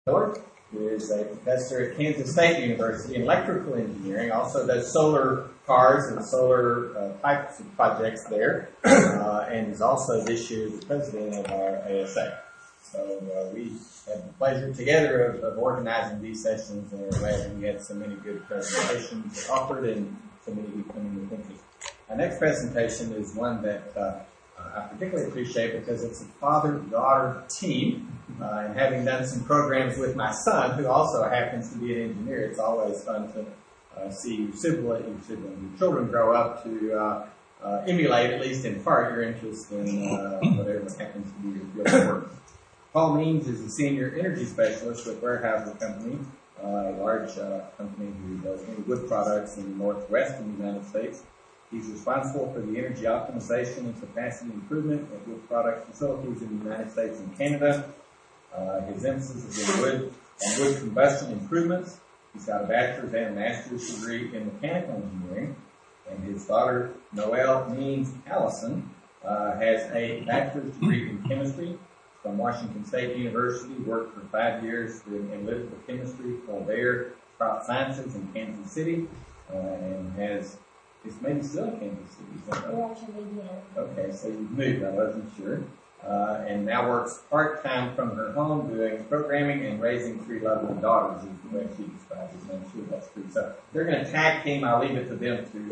Miller, who is a professor at Kansas State University in electrical engineering, also does solar cars and solar types of projects there, and is also this year the president of our ASA. So we had the pleasure together of organizing these sessions, and we're glad we had so many good presentations offered and so many people coming with interest. Our next presentation is one that I particularly appreciate because it's a father-daughter team, and having done some programs with my son, who also happens to be an engineer, it's always fun to see your children grow up to emulate, at least in part, your interest in whatever happens to be your field of work. Paul Means is a senior energy specialist with Weyerhaeuser Company, a large company who does many wood products in the northwestern United States. He's responsible for the energy optimization and capacity improvement of wood product facilities in the United States and Canada. His emphasis is in wood combustion improvements. He's got a bachelor's and a master's degree in mechanical engineering. And his daughter, Noelle Means Allison, has a bachelor's degree in chemistry from Washington State University, worked for 5 years in analytical chemistry for Bayer Crop Sciences in Kansas City, and it's maybe still in Kansas City. Is that right? We're actually moving out. Okay, so you've moved, I wasn't sure. And now works part-time from her home doing programming and raising 3 lovely daughters, is the way she describes it, and I'm sure that's true. So they're going to tag team. I'll leave it to them to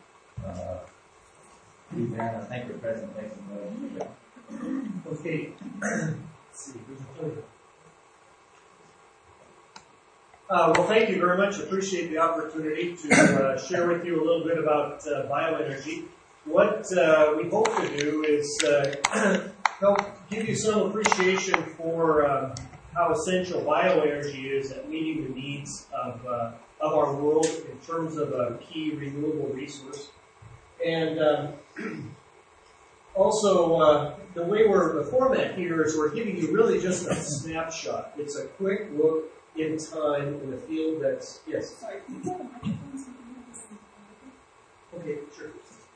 do that. I think the presentation will. Okay. Let's see. Well, thank you very much. Appreciate the opportunity to share with you a little bit about bioenergy. What we hope to do is help give you some appreciation for how essential bioenergy is at meeting the needs of our world in terms of a key renewable resource. And also, the format here is we're giving you really just a snapshot. It's a quick look in time in a field that's, yes? Sorry, can you have the microphone so we can have this? Okay, sure.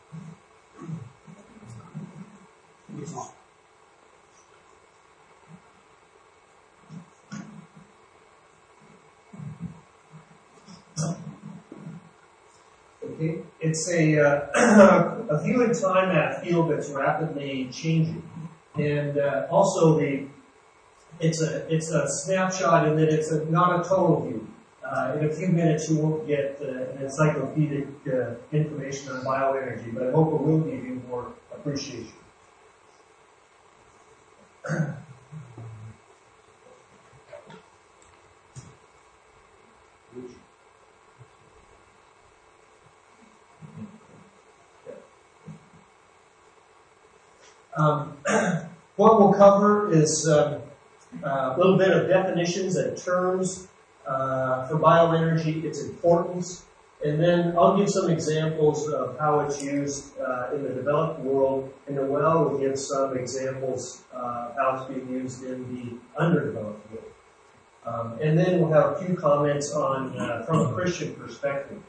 Okay, it's a view in time at a field that's rapidly changing, and also it's a snapshot in that it's not a total view. In a few minutes, you won't get an encyclopedic information on bioenergy, but I hope it will give you more appreciation. What we'll cover is a little bit of definitions and terms for bioenergy, its importance, and then I'll give some examples of how it's used in the developed world, and Noelle will give some examples of how it's being used in the underdeveloped world. And then we'll have a few comments on from a Christian perspective.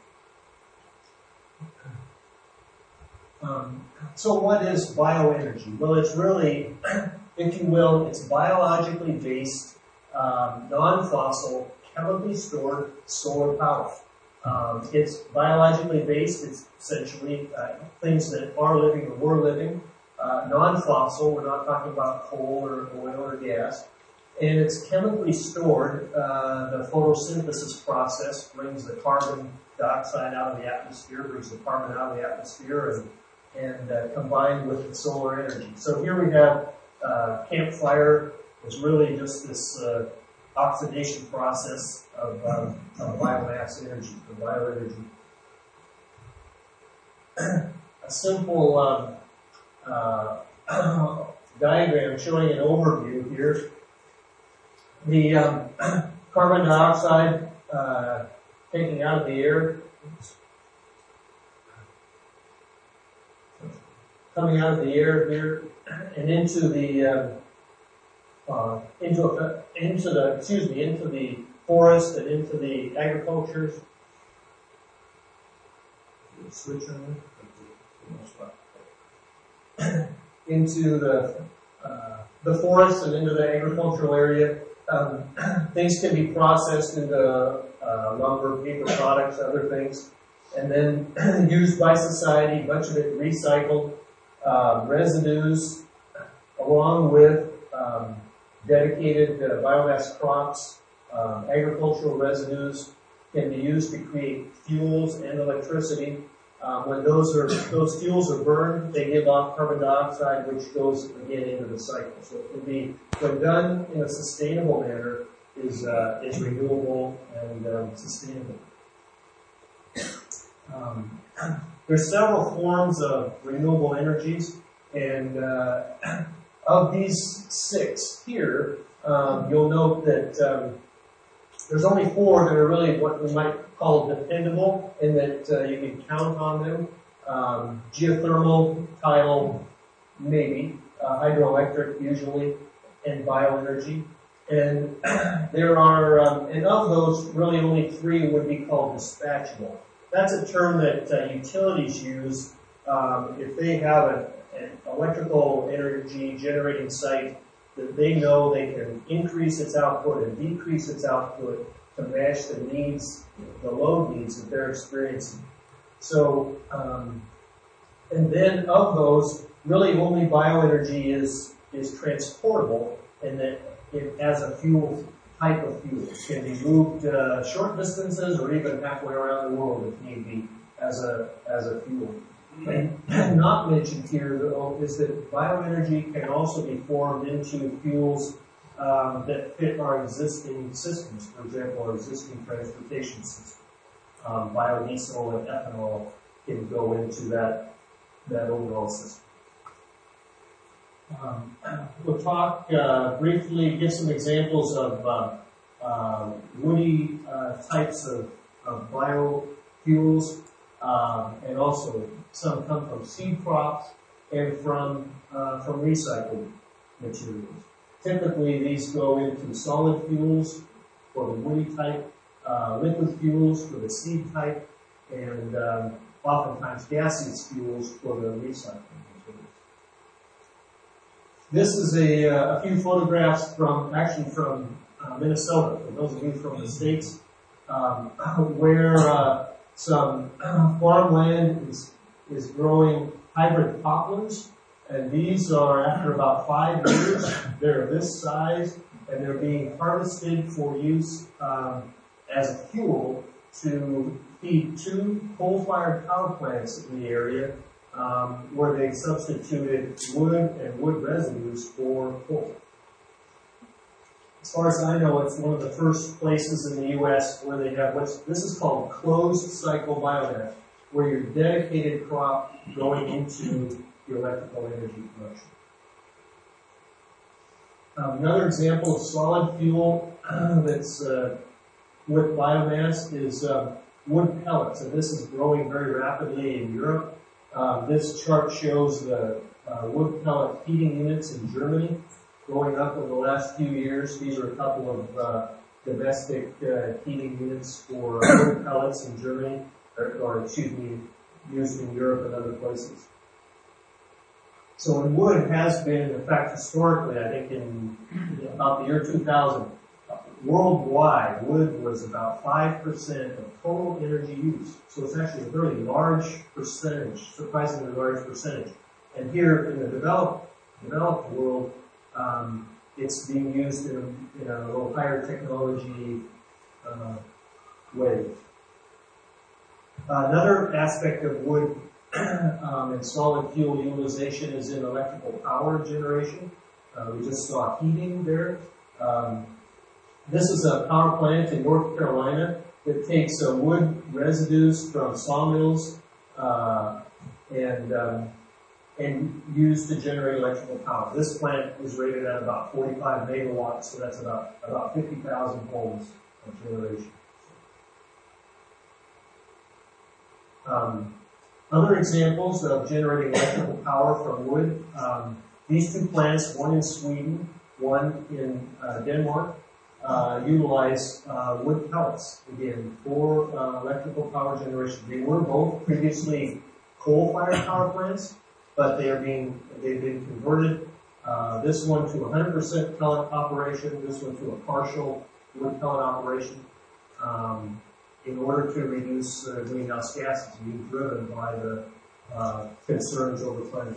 So what is bioenergy? Well, it's really, if you will, it's biologically based, non-fossil, chemically stored solar power. It's biologically based. It's essentially things that are living or were living, non-fossil. We're not talking about coal or oil or gas. And it's chemically stored. The photosynthesis process brings the carbon dioxide out of the atmosphere, brings the carbon out of the atmosphere, and combined with the solar energy. So here we have campfire. It's really just this oxidation process of biomass energy, or bioenergy. A simple diagram showing an overview here. The carbon dioxide taking out of the air, coming out of the air here and into the forest and into the agriculture. Switch on into the forest and into the agricultural area. things can be processed into lumber, paper products, other things, and then used by society, much of it recycled, residues, along with dedicated biomass crops, agricultural residues can be used to create fuels and electricity. When those fuels are burned, they give off carbon dioxide, which goes again into the cycle. So it can be, when done in a sustainable manner, is renewable and sustainable. There's several forms of renewable energies, and of these 6 here, you'll note that there's only 4 that are really what we might call dependable, in that you can count on them. Geothermal, tidal, maybe, hydroelectric usually, and bioenergy. And there are, and of those, really only 3 would be called dispatchable. That's a term that utilities use if they have an electrical energy generating site that they know they can increase its output and decrease its output to match the needs, the load needs that they're experiencing. So, and then of those, really only bioenergy is transportable, and that it, as a fuel, type of fuel, can be moved short distances or even halfway around the world if need be as a fuel. And not mentioned here, though, is that bioenergy can also be formed into fuels that fit our existing systems. For example, our existing transportation system. Biodiesel and ethanol can go into that overall system. We'll talk briefly, give some examples of woody types of biofuels, and also some come from seed crops and from recycled materials. Typically, these go into solid fuels for the woody type, liquid fuels for the seed type, and oftentimes gaseous fuels for the recycling materials. This is a few photographs from Minnesota, for those of you from the States, where some farmland is growing hybrid poplars, and these are, after about 5 years, they're this size, and they're being harvested for use as a fuel to feed 2 coal-fired power plants in the area, where they substituted wood and wood residues for coal. As far as I know, it's one of the first places in the U.S. where they have this is called closed cycle biomass, where your dedicated crop going into the electrical energy production. Another example of solid fuel that's with biomass is wood pellets, and this is growing very rapidly in Europe. This chart shows the wood pellet heating units in Germany going up over the last few years. These are a couple of domestic heating units for wood pellets in Germany, or used in Europe and other places. So when wood has been, in fact, historically, I think in about the year 2000, worldwide, wood was about 5% of total energy use. So it's actually a very large percentage, surprisingly large percentage. And here in the developed world, it's being used in a little higher technology way. Another aspect of wood and solid fuel utilization is in electrical power generation. We just saw heating there. This is a power plant in North Carolina that takes wood residues from sawmills and used to generate electrical power. This plant is rated at about 45 megawatts, so that's about 50,000 homes of generation. Other examples of generating electrical power from wood, these 2 plants, one in Sweden, one in Denmark, utilize wood pellets, again, for electrical power generation. They were both previously coal-fired power plants, but they've been converted This one to 100% pellet operation, this one to a partial wood pellet operation, in order to reduce greenhouse gases being driven by the concerns over climate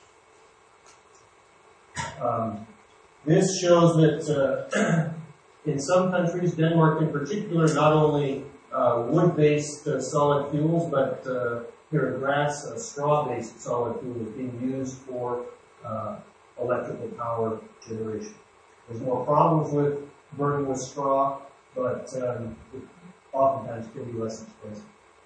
change. This shows that in some countries, Denmark in particular, not only wood-based solid fuels, but here in grass, straw-based solid fuel is being used for electrical power generation. There's more problems with burning with straw, but oftentimes can be less expensive.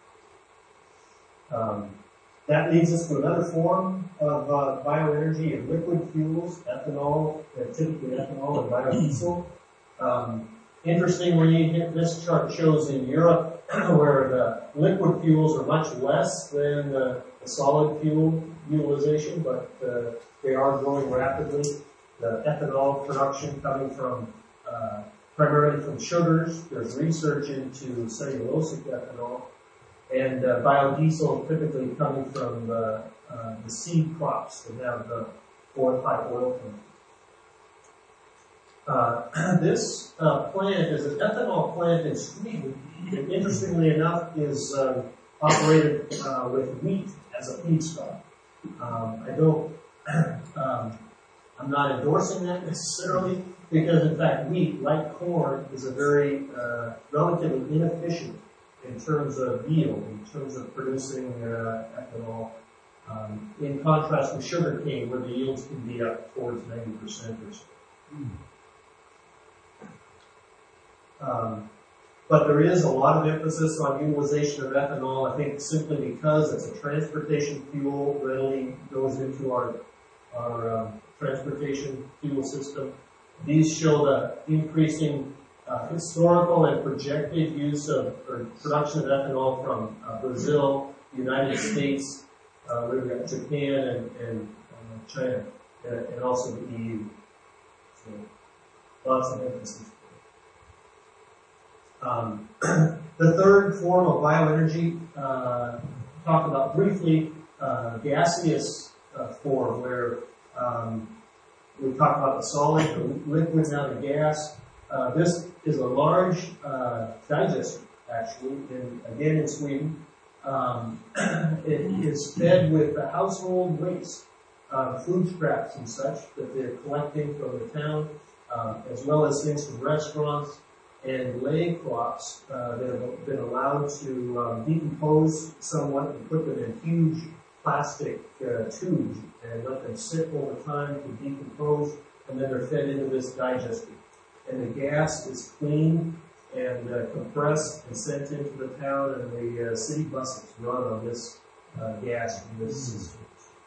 That leads us to another form of bioenergy and liquid fuels, ethanol, typically ethanol and biodiesel. Interestingly, this chart shows in Europe where the liquid fuels are much less than the solid fuel utilization, but they are growing rapidly. The ethanol production coming from primarily from sugars. There's research into cellulosic ethanol, and biodiesel typically coming from the seed crops that have the high oil content. This plant is an ethanol plant in Sweden. And interestingly enough, is operated with wheat as a feedstock. I'm not endorsing that necessarily, because in fact wheat, like corn, is a very relatively inefficient in terms of yield, in terms of producing ethanol. In contrast with sugarcane, where the yields can be up towards 90% or so. But there is a lot of emphasis on utilization of ethanol, I think simply because it's a transportation fuel, readily goes into our transportation fuel system. These show the increasing historical and projected use of or production of ethanol from Brazil, United States, we've got Japan and China, and also the EU. So lots of emphasis. The third form of bioenergy, talk about briefly, gaseous form, where we talked about the solid, the liquid, now the gas. This is a large digester, actually, again in Sweden. It is fed with the household waste, food scraps and such that they're collecting from the town, as well as things from restaurants and lay crops that have been allowed to decompose somewhat and put them in huge plastic tubes and let them sit over time to decompose, and then they're fed into this digester. And the gas is cleaned and compressed and sent into the town, and the city buses run on this gas from this system.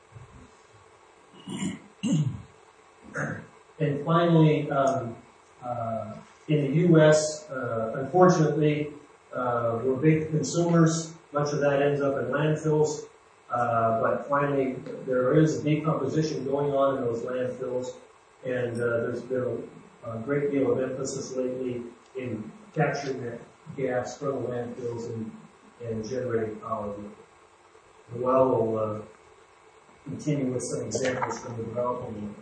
And finally, in the U.S., unfortunately, we're big consumers. Much of that ends up in landfills. But finally, there is decomposition going on in those landfills, and there's been a great deal of emphasis lately in capturing that gas from the landfills and generating power with it. Well, we'll continue with some examples from the development.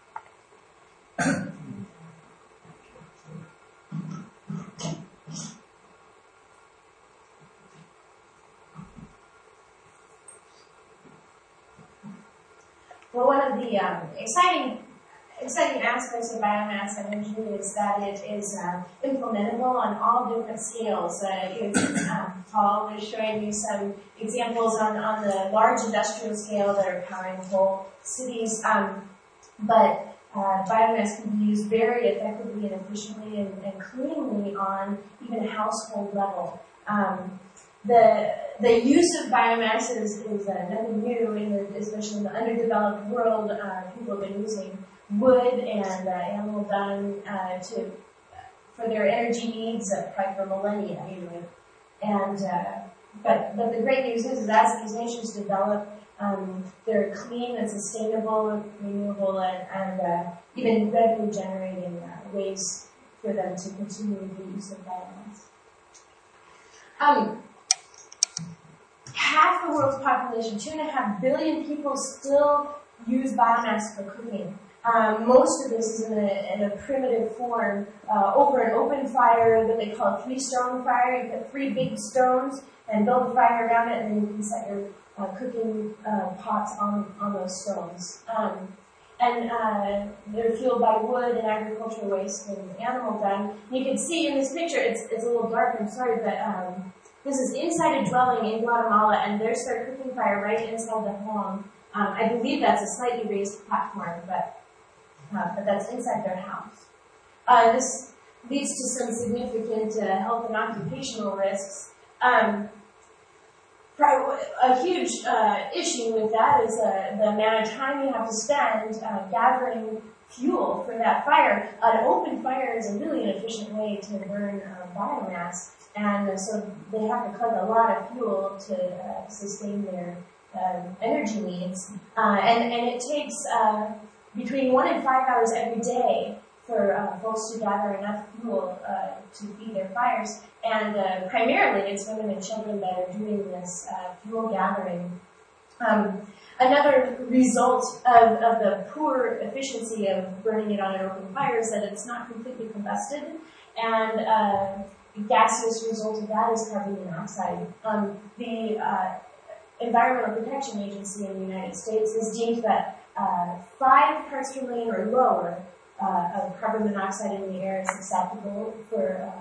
Well, one of the exciting aspects of biomass energy is that it is implementable on all different scales. Paul was showing you some examples on the large industrial scale that are powering whole cities, but biomass can be used very effectively and efficiently and cleanly on even a household level. The use of biomass is nothing new, especially in the underdeveloped world. People have been using wood and animal dung for their energy needs probably for millennia. But the great news is as these nations develop, they're clean and sustainable, renewable, and even revenue generating ways for them to continue the use of biomass. Half the world's population, 2.5 billion people, still use biomass for cooking. Most of this is in a primitive form over an open fire that they call a 3-stone fire. You put 3 big stones and build a fire around it, and then you can set your cooking pots on those stones. And they're fueled by wood and agricultural waste and animal dung. You can see in this picture, it's a little dark, I'm sorry, but this is inside a dwelling in Guatemala, and there's their cooking fire right inside the home. I believe that's a slightly raised platform, but that's inside their house. This leads to some significant health and occupational risks. A huge issue with that is the amount of time you have to spend gathering fuel for that fire. An open fire is a really inefficient way to burn biomass, and so they have to collect a lot of fuel to sustain their energy needs. And it takes between 1 and 5 hours every day for folks to gather enough fuel to feed their fires. And primarily it's women and children that are doing this fuel gathering. Another result of the poor efficiency of burning it on an open fire is that it's not completely combusted, and the gaseous result of that is carbon monoxide. The Environmental Protection Agency in the United States has deemed that 5 parts per million or lower of carbon monoxide in the air is acceptable for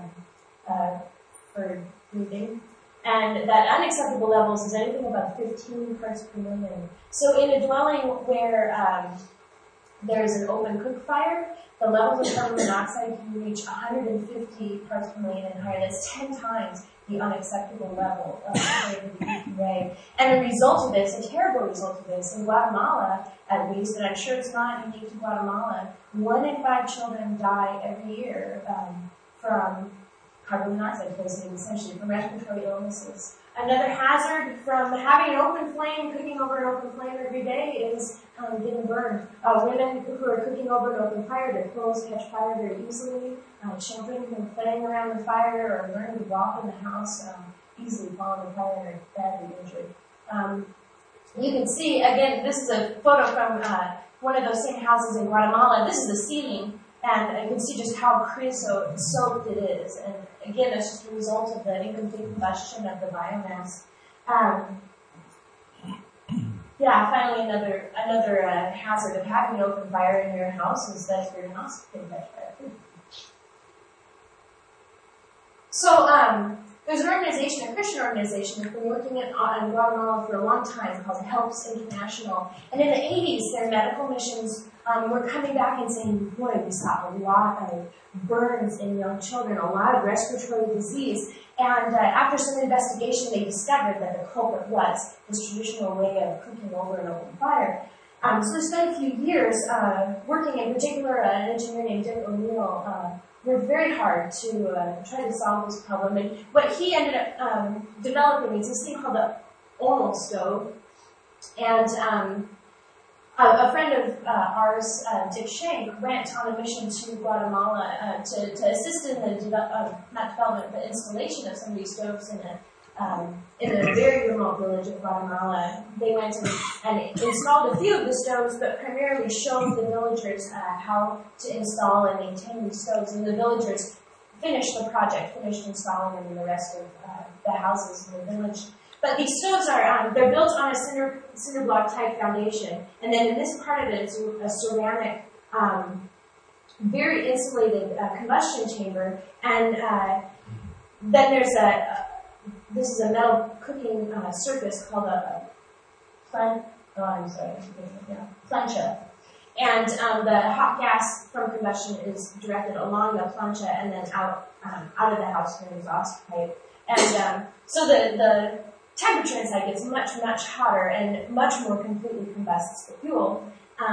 breathing, and that unacceptable levels is anything above 15 parts per million. So in a dwelling where there is an open cook fire, the levels of carbon monoxide can reach 150 parts per million and higher. That's 10 times the unacceptable level of the EPA. And the result of this, a terrible result of this, in Guatemala at least, and I'm sure it's not unique to Guatemala, 1 in 5 children die every year from carbon monoxide poisoning, essentially, from respiratory illnesses. Another hazard from having an open flame, cooking over an open flame every day, is getting burned. Women who are cooking over an open fire, their clothes catch fire very easily. Children who are playing around the fire or learning to walk in the house easily fall in the fire and are badly injured. You can see, again, this is a photo from one of those same houses in Guatemala. This is the ceiling, and you can see just how creosote-soaked it is. And again, that's just a result of the incomplete combustion of the biomass. Finally, another hazard of having an open fire in your house is that your house can catch fire. So, there's an organization, a Christian organization, that's been working in Guatemala for a long time called Helps International. And in the 80s, their medical missions were coming back and saying, boy, we saw a lot of burns in young children, a lot of respiratory disease. And after some investigation, they discovered that the culprit was this traditional way of cooking over an open fire. So they spent a few years working, in particular, an engineer named Dick O'Neill worked very hard to try to solve this problem. And what he ended up developing is this thing called the Onal stove. And a friend of ours, Dick Shank, went on a mission to Guatemala to assist in the not development, but installation of some of these stoves in a very remote village of Guatemala. They went and installed a few of the stoves, but primarily showed the villagers how to install and maintain these stoves. And the villagers finished the project, finished installing them in the rest of the houses in the village. But these stoves are, they're built on a cinder block type foundation. And then in this part of it is a ceramic, very insulated combustion chamber. And then there's this is a metal cooking surface called a plancha. And the hot gas from combustion is directed along the plancha and then out of the house through an exhaust pipe. And so the temperature inside gets much, much hotter and much more completely combusts the fuel.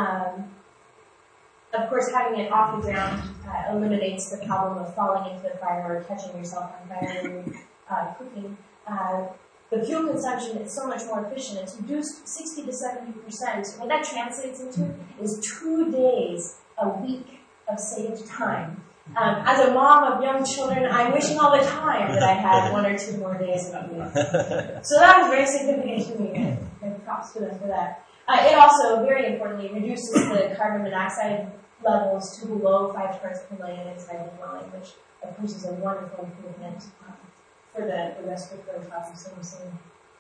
Of course, having it off the ground eliminates the problem of falling into the fire or catching yourself on fire when you're cooking. The fuel consumption is so much more efficient. It's reduced 60 to 70%. What that translates into is 2 days a week of saved time. As a mom of young children, I'm wishing all the time that I had 1 or 2 more days of a week. So that was very significant to me, and props to them for that. It also, very importantly, reduces the carbon monoxide levels to below 5 parts per million inside the dwelling, which of course is a wonderful improvement for the respiratory problems that we're seeing.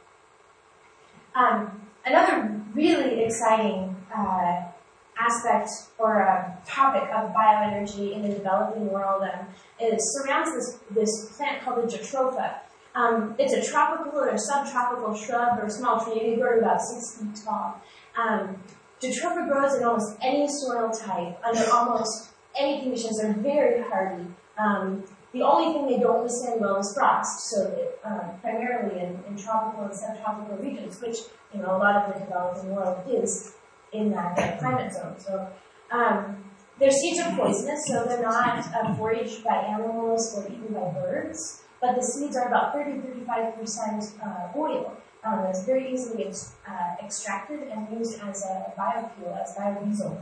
Another really exciting aspect or topic of bioenergy in the developing world it surrounds this plant called the jatropha. It's a tropical or subtropical shrub or small tree. They grow about 6 feet tall. Jatropha grows in almost any soil type, under almost any conditions. They're very hardy. The only thing they don't withstand well is frost, so primarily in tropical and subtropical regions, which a lot of the developing world is in that climate zone. So their seeds are poisonous, so they're not foraged by animals or eaten by birds, but the seeds are about 30-35% oil. It's very easily extracted and used as a biofuel, as biodiesel.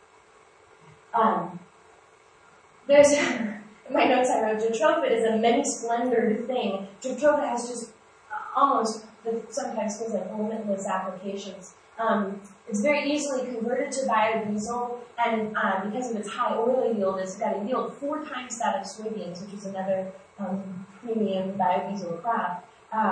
There's in my notes I wrote, jatropha is a many-splendored thing. Jatropha has just almost, sometimes feels like limitless applications. It's very easily converted to biodiesel, and because of its high oil yield, it's got a yield 4 times that of soybeans, which is another premium biodiesel crop.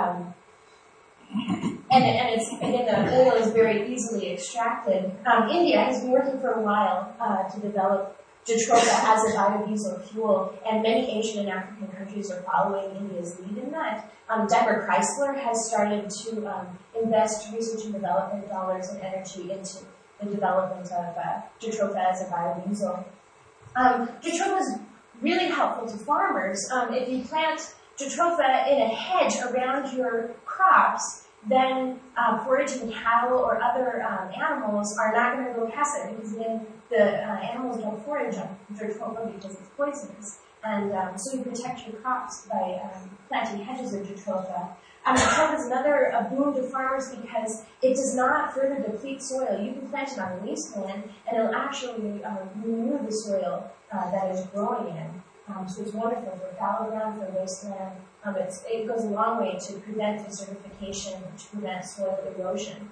And it's, again, the oil is very easily extracted. India has been working for a while to develop jatropha as a biodiesel fuel, and many Asian and African countries are following India's lead in that. Daimler Chrysler has started to invest research and development dollars and energy into the development of jatropha as a biodiesel. Jatropha is really helpful to farmers. If you plant jatropha in a hedge around your crops, then foraging cattle or other animals are not going to go past it, because then the animals don't forage on jatropha because it's poisonous. And so you protect your crops by planting hedges of jatropha. Jatropha is another boon to farmers because it does not further deplete soil. You can plant it on a wasteland, and it'll actually renew the soil that is growing in. So it's wonderful for fallow ground, for wasteland. It goes a long way to prevent desertification, to prevent soil erosion.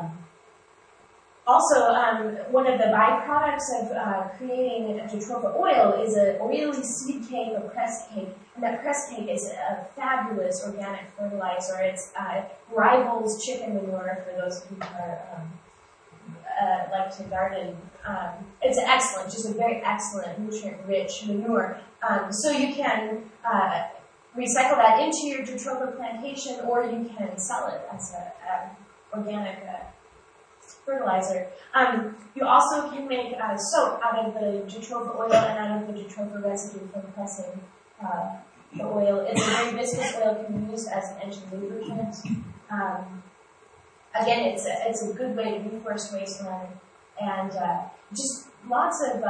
Also, one of the byproducts of creating jatropha oil is an oily seed cake or press cake. And that press cake is a fabulous organic fertilizer. It rivals chicken manure for those who are like to garden. It's excellent, just a very excellent, nutrient-rich manure. So you can recycle that into your jatropha plantation, or you can sell it as an organic fertilizer. You also can make soap out of the jatropha oil and out of the jatropha residue from pressing the oil. It's a very viscous oil, can be used as an engine lubricant. Again, it's a good way to reforest wasteland, and just lots of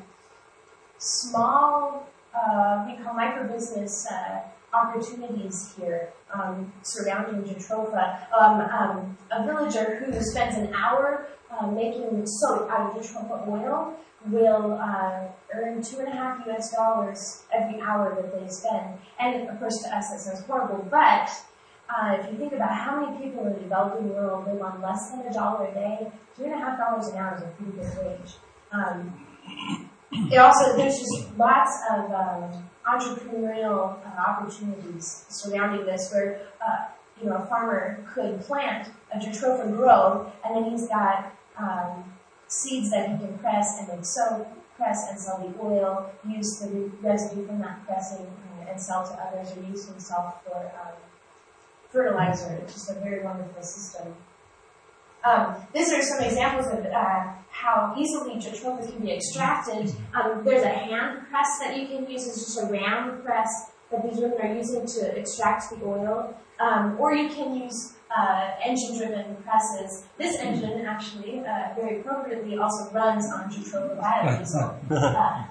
small, we call micro-business opportunities here surrounding jatropha. A villager who spends an hour making soap out of jatropha oil will earn $2.50 US every hour that they spend. And of course, to us that sounds horrible, but if you think about how many people in the developing world live on less than $1 a day, $2.50 an hour is a pretty good wage. There's just lots of entrepreneurial opportunities surrounding this, where a farmer could plant a jatropha grow, and then he's got seeds that he can press and make soap, press and sell the oil, use the residue from that pressing and sell to others, or use himself for fertilizer. It's just a very wonderful system. These are some examples of how easily jatropha can be extracted. There's a hand press that you can use. It's just a round press that these women are using to extract the oil. Or you can use engine-driven presses. This engine, actually, very appropriately, also runs on jatropha biodiesel.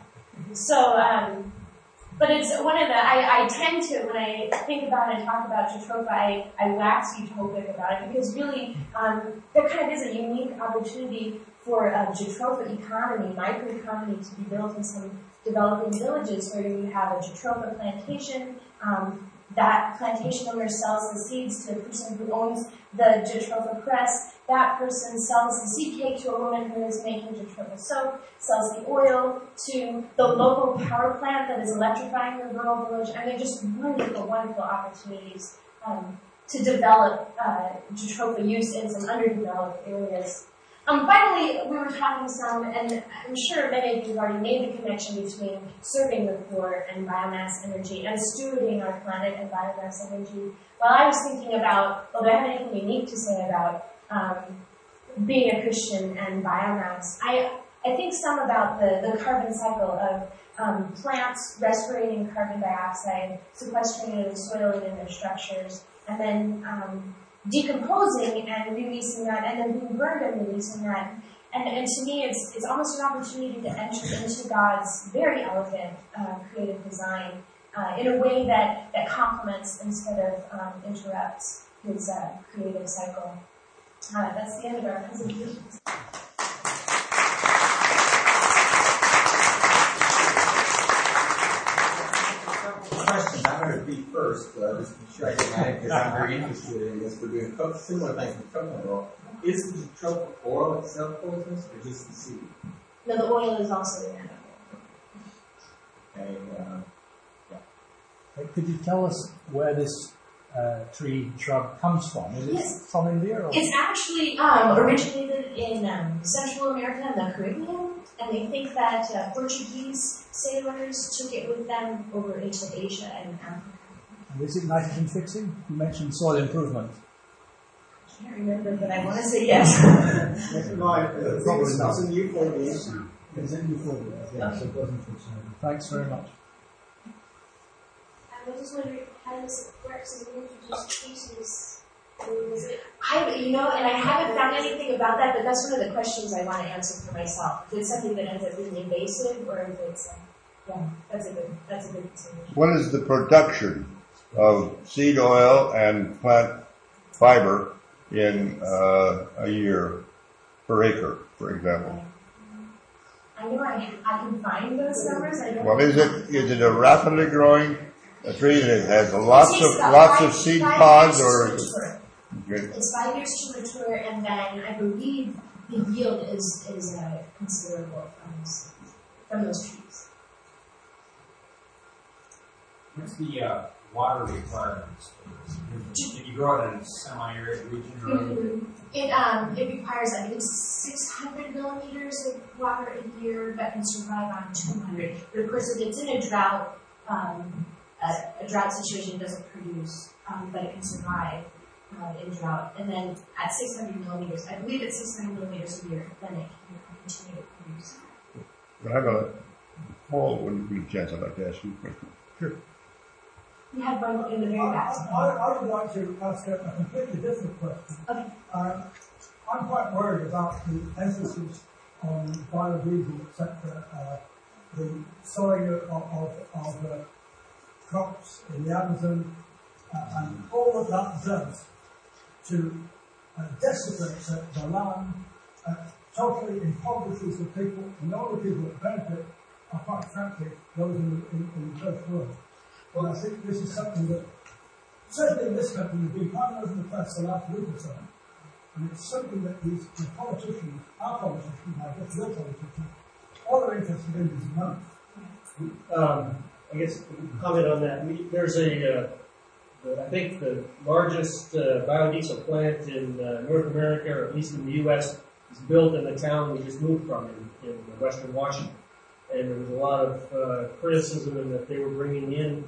But it's one of the, I tend to, when I think about and talk about jatropha, I wax utopic about it, because really, there kind of is a unique opportunity for a jatropha economy, microeconomy, to be built in some developing villages where you have a jatropha plantation. That plantation owner sells the seeds to the person who owns the jatropha press, that person sells the seed cake to a woman who is making jatropha soap, sells the oil to the local power plant that is electrifying the rural village. I mean, just wonderful, wonderful opportunities to develop jatropha use in some underdeveloped areas. Finally, we were talking some, and I'm sure many of you have already made the connection between serving the poor and biomass energy and stewarding our planet and biomass energy. While I was thinking about, well, do I have anything unique to say about being a Christian and biomass? I think some about the carbon cycle of plants respirating carbon dioxide, sequestering it in the soil and in their structures, and then decomposing and releasing that, and then being burned and releasing that. And to me, it's almost an opportunity to enter into God's very elegant creative design in a way that complements instead of interrupts his creative cycle. That's the end of our presentation. Questions. I'm going to be first, just to be sure I get mad because I'm very interested in this. We're doing similar things with coconut oil. Is the jatropha oil itself poisonous or just the seed? No, the oil is also in that. Okay, Could you tell us where this tree shrub comes from? Is it from India? Or? It's actually originated in Central America and the Caribbean, and they think that Portuguese sailors took it with them over into Asia and Africa. And is it nitrogen fixing? You mentioned soil improvement. I can't remember, but I want to say yes. it's in euphorbia. Is it euphorbia? Yes, it doesn't fix it. Thanks very much. I was just wondering how this works in introduced species. And I haven't found anything about that, but that's one of the questions I want to answer for myself. If it's something that ends up being invasive, or if it's, that's a good consideration. What is the production of seed oil and plant fiber in a year per acre, for example? I know I can find those numbers. I don't. Well, is it a rapidly growing tree that has lots of seed pods, or? It's 5 years to mature, and then I believe the yield is considerable from those trees. What's the water requirements? If you grow it in a semi-arid region, it requires, I think, 600 millimeters of water a year, but can survive on 200. But of course, if it's in a drought, a drought situation doesn't produce, but it can survive in drought. And then at 600 millimeters, I believe it's 600 millimeters a year, then it can continue to produce. Paul, wouldn't be a chance I'd like to ask you a question. Sure. We had one in the very back. I would like to ask a completely different question. Okay. I'm quite worried about the emphasis on biodiesel, etc., the sowing of crops in the Amazon, and all of that does to desecrate the land, totally impoverishes the people, and the only people that benefit are, quite frankly, those in the first world. Well, I think this is something that, certainly in this country, has been quite over the press the last week or so, and it's something that the politicians, our politicians, I guess your politicians, all they're interested in is money. I guess comment on that. There's I think the largest biodiesel plant in North America, or at least in the U.S., is built in the town we just moved from in Western Washington. And there was a lot of criticism in that they were bringing in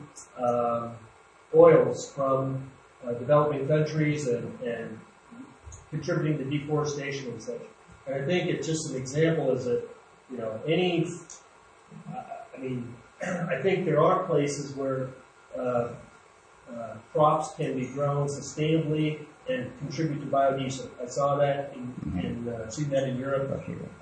oils from developing countries and contributing to deforestation and such. And I think it's just an example is that, I think there are places where crops can be grown sustainably and contribute to biodiesel. I saw that seen that in Europe.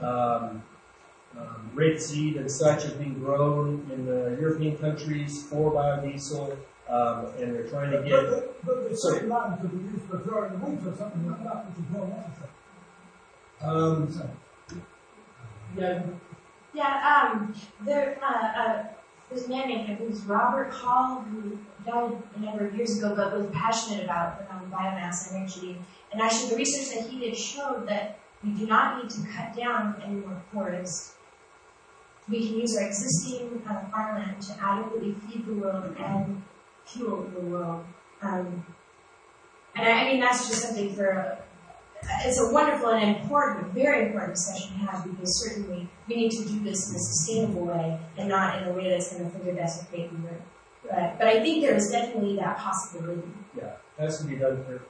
Rapeseed and such is being grown in the European countries for biodiesel, and they're trying to get. But the same land could be used for growing wheat or something like that, which is more necessary. Yeah, there's a man named, I think it was Robert Hall, who died a number of years ago, but was passionate about biomass energy. And actually, the research that he did showed that we do not need to cut down any more forests. We can use our existing farmland to adequately feed the world and fuel the world. And I mean, that's just something for, it's a wonderful and important, very important discussion to have, because certainly we need to do this in a sustainable way and not in a way that's going to further desecrate the earth. But I think there is definitely that possibility. Yeah, that's to be done for.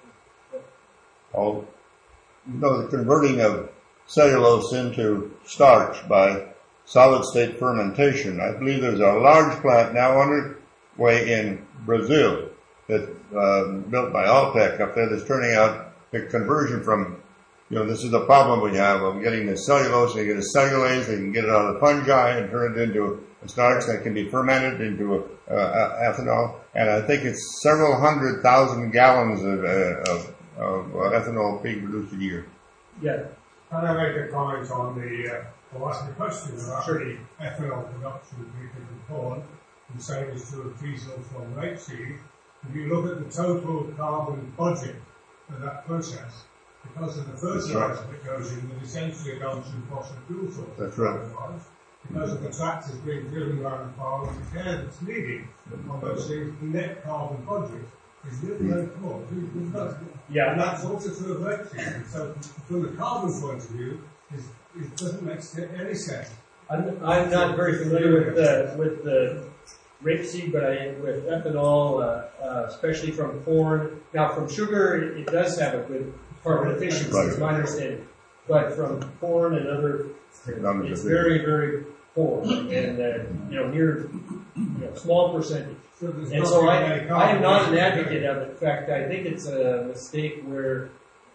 Oh, the converting of cellulose into starch by solid state fermentation. I believe there's a large plant now underway in Brazil that's built by Alltech up there that's turning out the conversion from, this is the problem we have of getting the cellulose, they get a cellulase, they can get it out of the fungi and turn it into a starch that can be fermented into ethanol. And I think it's several 100,000 gallons of ethanol being produced a year. Yeah. Can I make a comment on ask the question about the ethanol production from corn, and same as to a diesel from rapeseed? If you look at the total carbon budget of that process, because of the fertilizer that goes in, that essentially goes through fossil fuel sources. That's right. Because of the tractors being driven around the farm and the care that's needed on those things, the net carbon budget is really very poor. Yeah. And that's also true of rapeseed. So from the carbon point of view, it doesn't make any sense. I'm not very familiar with the rapeseed, but with ethanol, especially from corn. Now, from sugar, it does have a good carbon efficiency, is my understanding. But from corn and other, it's very, very poor, and near small percentage. And so I am not an advocate of it. In fact, I think it's a mistake where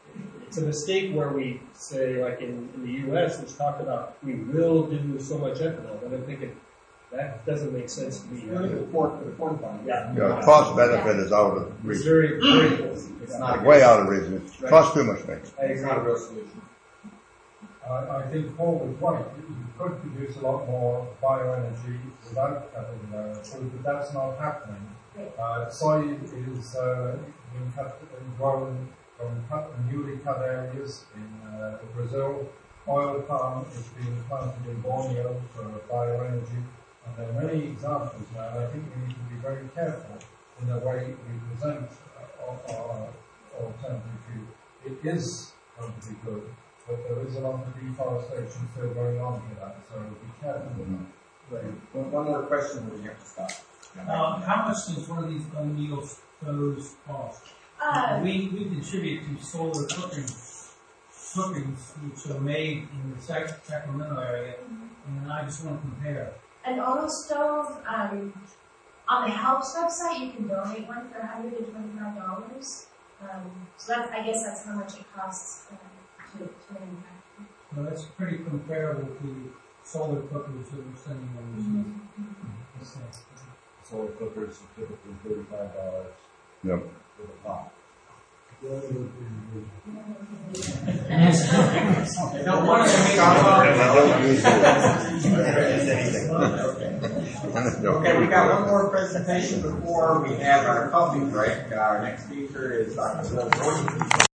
we say, like in the U.S., there's talk about we will do so much ethanol, and I'm thinking that doesn't make sense to me. The corn farm. Yeah. Cost benefit is out of It's reach. very, very poor. It's not Way out of reach. It costs too much things. It's not a real solution. I think Paul was right. You could produce a lot more bioenergy without cutting food, but that's not happening. Soy is being cut and grown from newly cut areas in Brazil. Oil palm is being planted in Borneo for bioenergy. And there are many examples now, and I think we need to be very careful in the way we present our alternative fuel. It is going to be good, but there is a lot of deforestation still going on with that, so be careful. One more question, and we have to stop. How much does one of these unmeal stoves cost? We contribute to solar cookings which are made in the Sacramento area, and I just want to compare. An Ono stove, on the Helps website, you can donate one for $125. So I guess that's how much it costs to manufacture. Well, that's pretty comparable to solar cookers that we're sending overseas. Solar cookers are typically $35 Yep. for the pot. Don't want to Okay, we got one more presentation before we have our coffee break. Our next speaker is Dr. Bill Jordan.